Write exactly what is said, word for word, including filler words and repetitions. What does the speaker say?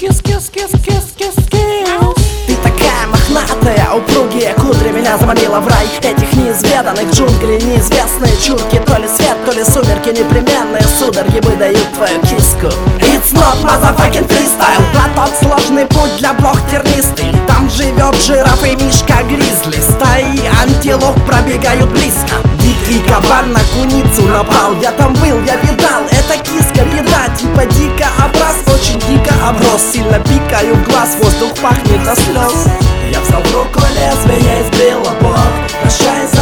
Ты такая мохнатая, упругие кудри меня заманила в рай этих неизведанных джунглей, неизвестные чурки. То ли свет, то ли сумерки, непременные судороги выдают твою киску. It's not motherfucking freestyle. Платок сложный путь для блох тернистый. Там живет жираф и мишка гризли. Стаи антилоп пробегают близко. Дикий кабан на куницу напал. Я там был, я видал, это киска, беда. Типа дико образ, очень дико оброс. Сильно пикаю в глаз, воздух пахнет до слез. Я взял в руку лезвие, избил обор. Прощаясь